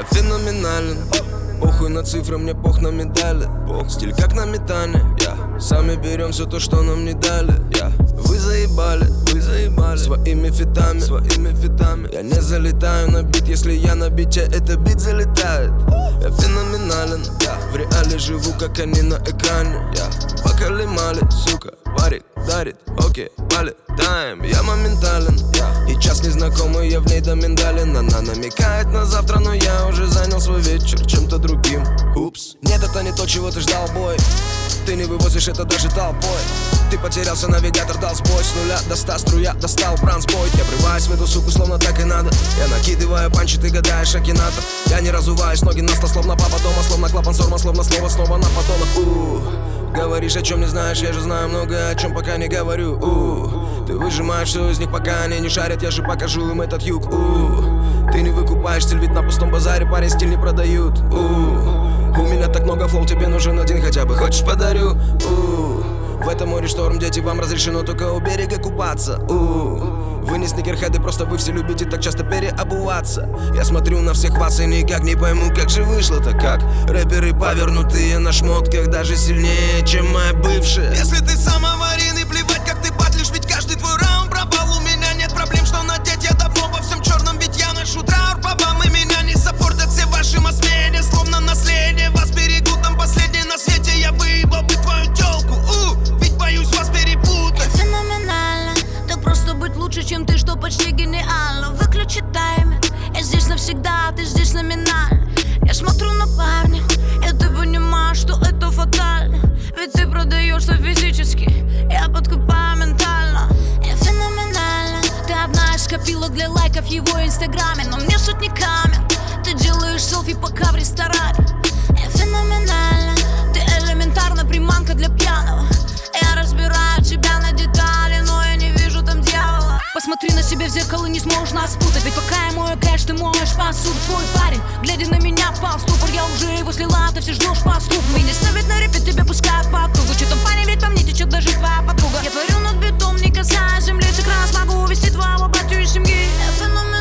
феноменален. Похуй на цифры, мне пох на медали. Стиль как на метане, сами берем все то, что нам не дали. Вы заебали своими фитами. Я не залетаю на бит, если я на бите, это бит залетает. Я феноменален, в реале живу, как они на экране. Покалимали, сука, варит, дарит, окей, полетаем. Я моментален, и час незнакомый, я в ней до миндалин. Она намекает на завтра, но я уже занял свой вечер чем-то другим. Упс, нет, это не то, чего ты ждал, бой. Ты не вывозишь это даже толпой. Ты потерялся, навигатор дал сбой. С 0 до 100 струя достал бранспойт. Я врываюсь в эту суку, словно так и надо. Я накидываю панчи, ты гадаешь акинатор. Я не разуваюсь, ноги на стол, словно папа дома. Словно клапан сорма, словно слово снова на подонок. Говоришь, о чем не знаешь, я же знаю много, о чем пока не говорю. Ты выжимаешь все из них, пока они не шарят. Я же покажу им этот юг. Ты не выкупаешь стиль, ведь на пустом базаре парень стиль не продают. У меня так много флоу, тебе нужен один хотя бы. Хочешь, подарю? В этом море шторм, дети, вам разрешено только у берега купаться. Вы не сникерхеды, просто вы все любите так часто переобуваться. Я смотрю на всех вас и никак не пойму, как же вышло-то, как рэперы повернутые на шмотках даже сильнее, чем моя бывшая. Если ты сам аварийный, плевать, как ты батлишь, ведь каждый твой раунд пропал. У меня нет проблем, что надеть, я давно во всем черном, ведь я ношу траур по вам. И меня не саппортят все ваши масс-медиа, словно наследие. Вас берегут, там последние на свете. Я выебал бы твою тёлку, ведь боюсь вас перепутать. Я феноменально, так просто быть лучше, чем ты, что почти гениально. Выключи таймер, я здесь навсегда, ты здесь номинально. Я смотрю на парня, и ты понимаешь, что это фатально. Ведь ты продаешься физически, я подкупаю ментально. Я феноменально, ты одна из копилок для лайков в его инстаграме. Но мне суть не камер, ты делаешь селфи пока в ресторане. Я феноменально, ты элементарно приманка для пьяного. Я разбираю тебя на детали, но я не вижу там дьявола. Посмотри на себя в зеркало, не сможешь нас спутать. Ведь пока я мою кэш, ты моешь посуду. Твой парень, глядя на меня, впал в ступор. Я уже его слила, ты все ждешь поступ. Меня ставят на репит, тебя пускают по кругу. Че там, парень, ведь по мне течет даже твоя подруга. Я творю над битом, не касаясь земли. С экрана смогу увести твоего батю из семьи. Я феномен.